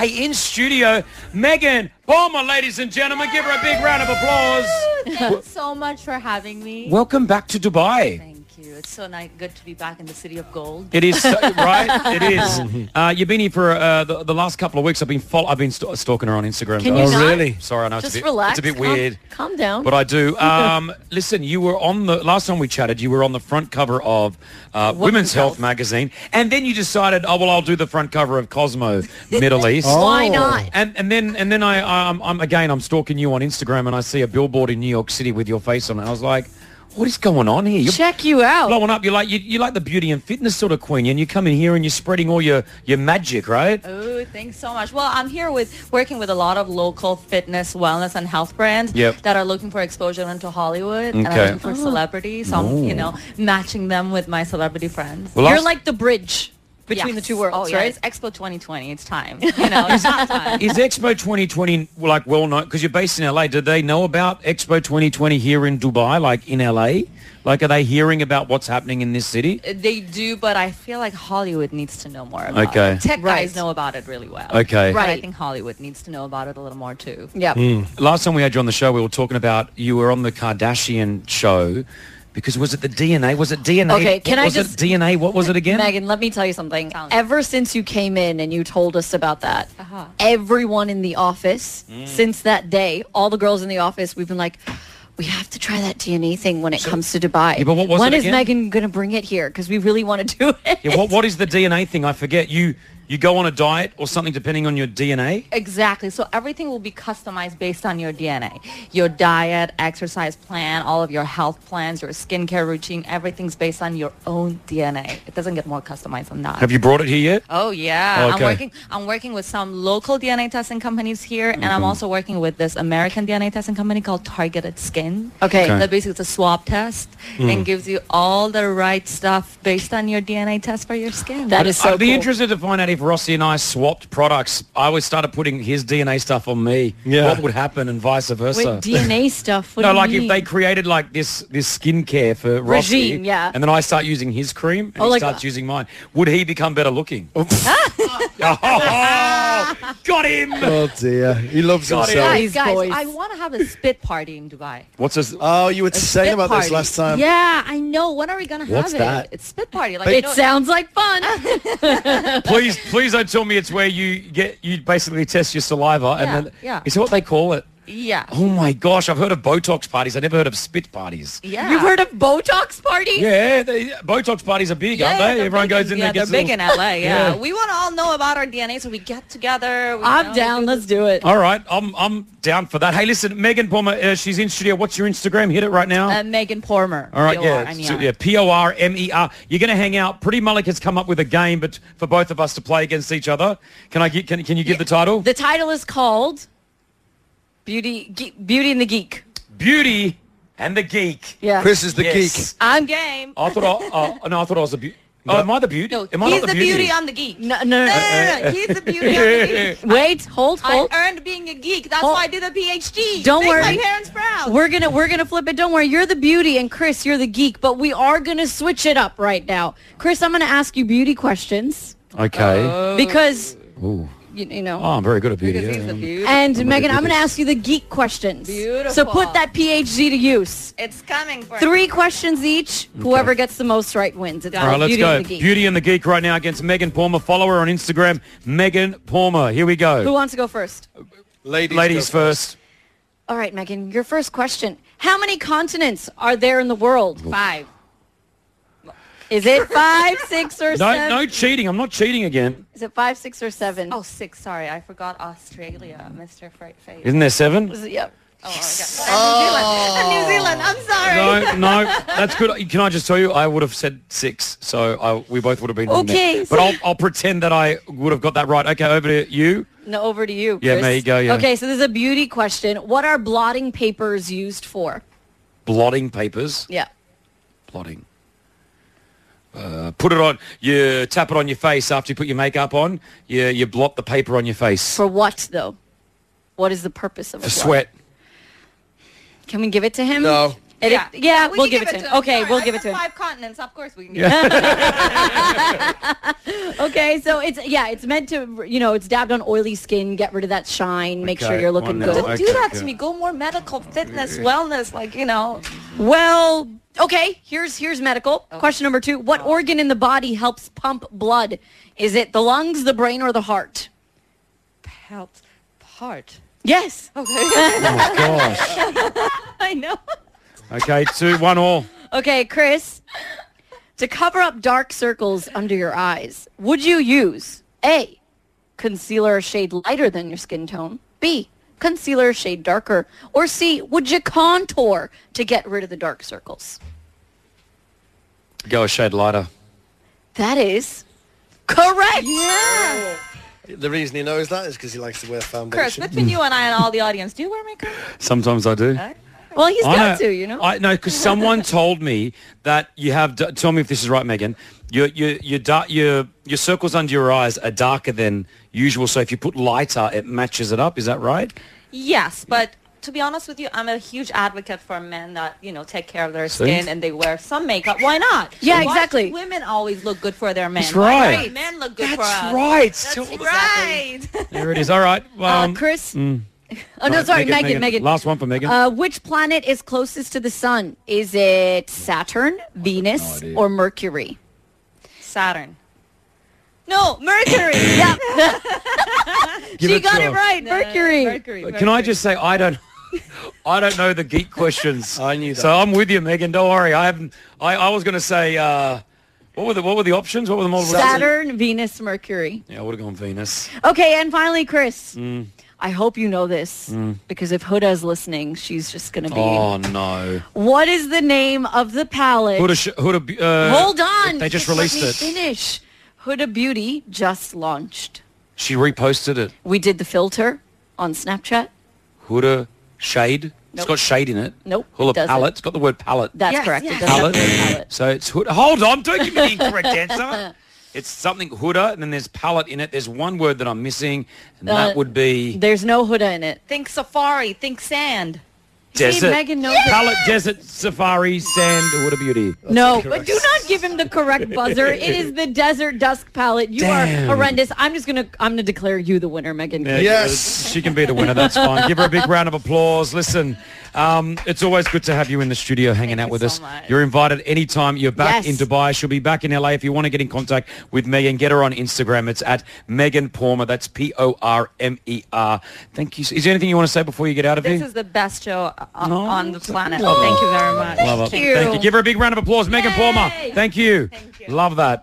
Hey, in studio, Megan Palmer, ladies and gentlemen. Give her a big round of applause. Thanks so much for having me. Welcome back to Dubai. Thank you. It's so nice, good to be back in the city of gold. It is, right? It is. You've been here for the last couple of weeks. I've been stalking her on Instagram. Can you not? Really? Sorry, I know Just it's relax. a bit weird. Calm down. But I do. Listen, you were on the last time we chatted. You were on the front cover of Women's Health magazine, and then you decided, oh well, I'll do the front cover of Cosmo Middle East. Why not? And then I'm stalking you on Instagram, and I see a billboard in New York City with your face on it. I was like, what is going on here? You're Check you out. blowing up. You're like the beauty and fitness sort of queen, and you come in here and you're spreading all your magic, right? Oh, thanks so much. Well, I'm here working with a lot of local fitness, wellness, and health brands that are looking for exposure into Hollywood and are looking for celebrities. So I'm, matching them with my celebrity friends. Well, You're like the bridge between the two worlds, right? It's Expo 2020. It's time. It's not time. Is Expo 2020 like well known? Because you're based in LA. Did they know about Expo 2020 here in Dubai, like in LA? Like, are they hearing about what's happening in this city? They do, but I feel like Hollywood needs to know more about it. Tech guys know about it really well. Okay. But I Right. think Hollywood needs to know about it a little more too. Yeah. Last time we had you on the show, we were talking about you were on the Kardashian show. Because was it the DNA? Was it DNA? Okay, can I was just... it DNA? What was it again? Megan, let me tell you something. Sounds- Ever since you came in and you told us about that, everyone in the office, since that day, all the girls in the office, we've been like, we have to try that DNA thing when it comes to Dubai. Yeah, but what was when it is again? Megan going to bring it here? Because we really want to do it. Yeah, what is the DNA thing? I forget. You go on a diet or something depending on your DNA? Exactly. So everything will be customized based on your DNA. Your diet, exercise plan, all of your health plans, your skincare routine, everything's based on your own DNA. It doesn't get more customized than that. Have you brought it here yet? Oh yeah, Okay. I'm working with some local DNA testing companies here, and I'm also working with this American DNA testing company called Targeted Skin. Okay. That basically is a swab test and gives you all the right stuff based on your DNA test for your skin. That is so I'd be cool. interested to find out if Rossi and I swapped products. I always started putting his DNA stuff on me. Yeah. What would happen and vice versa? Wait, DNA stuff? What No, do you like mean? if they created like this skincare for Rossi, Regime, yeah. and then I start using his cream and Oh, he like- starts using mine, would he become better looking? Oh, got him! Oh dear, he loves Got it. himself. These guys, boys. I want to have a spit party in Dubai. What's this? Oh, you were saying Spit about party. this last time. Yeah, I know. When are we gonna have What's it? that? It's spit party. Like It sounds like fun. Please don't tell me it's where you basically test your saliva and then yeah. is that what they call it? yeah. Oh my gosh, I've heard of Botox parties. I never heard of spit parties. Yeah. You've heard of Botox party? Yeah, Botox parties are big, aren't they? they're Everyone big goes in there. they're Gets big little- in LA. Yeah. Yeah. We want to all know about our DNA, so we get together. I'm down. Let's do it. All right, I'm down for that. Hey, listen, Megan Palmer, she's in studio. What's your Instagram? Hit it right now. Megan Pormer. All right, yeah, P-O-R-M-E-R. so, yeah, Pormer. You're going to hang out. Pretty Malik has come up with a game, but for both of us to play against each other. Can you give the title? The title is called Beauty and the Geek. Beauty and the Geek. Yeah. Chris is the Yes. I'm game. I thought I was the beauty. Oh, am I the beauty? No, Am I he's not the beauty. I'm the geek. No. No. He's the beauty. I'm the geek. Wait, hold. I earned being a geek. That's Hold. why I did a PhD. Don't Make worry. my parents proud. We're gonna flip it. Don't worry. You're the beauty and Chris, you're the geek. But we are gonna switch it up right now. Chris, I'm gonna ask you beauty questions Okay. because Ooh. you know. Oh, I'm very good at beauty. Because yeah. he's the beauty. And Megan, I'm gonna ask you the geek questions. Beautiful. So put that PhD to use. It's coming for 3 questions each. Whoever gets the most right wins. It's All right, called let's Beauty go. and the Geek. Beauty and the Geek right now against Megan Palmer. Follow her on Instagram, Megan Palmer. Here we go. Who wants to go first? Ladies go first. All right, Megan, your first question. How many continents are there in the world? 5. Is it 5, 6, or 7? No cheating. I'm not cheating again. Is it 5, 6, or 7? Oh, 6. Sorry, I forgot Australia, Mr. Fright Face. Isn't there 7? Yep. Oh, okay. And New Zealand. I'm sorry. No, that's good. Can I just tell you, I would have said 6, so we both would have been wrong Okay, there. so- But I'll pretend that I would have got that right. Okay, over to you. No, over to you, Yeah, Chris. there you go, yeah. Okay, so this is a beauty question. What are blotting papers used for? Blotting papers. Yeah. Blotting. Put it on. You tap it on your face after you put your makeup on. You blot the paper on your face. For what, though? What is the purpose of a For blot? sweat. Can we give it to him? No. We'll give it to him. Okay, we'll give it to him. 5 continents, of course we can give it. Okay, so it's meant to, it's dabbed on oily skin, get rid of that shine, make sure you're looking good. Don't do that to me. Go more medical, fitness, wellness, Well, okay, here's medical. Okay. Question number 2. What organ in the body helps pump blood? Is it the lungs, the brain, or the heart? Helps heart. Yes. Okay. Oh, my gosh. I know. Okay, 2-1 all. Okay, Chris, to cover up dark circles under your eyes, would you use A, concealer a shade lighter than your skin tone, B, concealer a shade darker, or C, would you contour to get rid of the dark circles? Go a shade lighter. That is correct. Yeah. The reason he knows that is because he likes to wear foundation. Chris, between you and I and all the audience, do you wear makeup? Sometimes I do. Well, he's got to, I know, because someone told me that you have. Tell me if this is right, Megan. Your circles under your eyes are darker than usual. So if you put lighter, it matches it up. Is that right? Yes, but to be honest with you, I'm a huge advocate for men that take care of their skin and they wear some makeup. Why not? Yeah, exactly. Women always look good for their men. That's right. Men look good for us. That's right. That's right. There it is. All right. Chris. Oh, no, sorry, Megan. Last one for Megan. Which planet is closest to the sun? Is it Saturn, Venus, or Mercury? Saturn. No, Mercury. Yeah. She got it right. Mercury. Can I just say I don't know the geek questions. I knew that. So I'm with you, Megan. Don't worry. I was going to say what were the options? What were the multiple? Saturn, Venus, Mercury. Yeah, I would have gone Venus. Okay, and finally, Chris. I hope you know this because if Huda is listening, she's just going to be. Oh no! What is the name of the palette? Huda. Hold on. They just released it. Finish. Huda Beauty just launched. She reposted it. We did the filter on Snapchat. Huda shade. Nope. It's got shade in it. Nope. Huda palette. It's got the word palette. That's correct. Yes. It does have the word palette. So it's Huda. Hold on! Don't give me the incorrect answer. It's something Huda, and then there's palette in it. There's one word that I'm missing, and that would be... There's no Huda in it. Think safari. Think sand. Desert. See, Megan knows Palette, desert, safari, sand, Huda Beauty. No, but do not give him the correct buzzer. It is the Desert Dusk palette. You are horrendous. I'm gonna declare you the winner, Megan. Yeah, yes. She can be the winner. That's fine. Give her a big round of applause. Listen, it's always good to have you in the studio hanging out with us. Much. You're invited anytime. You're back in Yes. Dubai. She'll be back in LA. If you want to get in contact with Megan, get her on Instagram. It's at Megan Pormer. That's Pormer. Thank you. Is there anything you want to say before you get out of here? This is the best show on the planet. Thank you very much. Love it. Thank you. Thank you. Give her a big round of applause. Megan Pormer. Thank you. Thank you. Love that.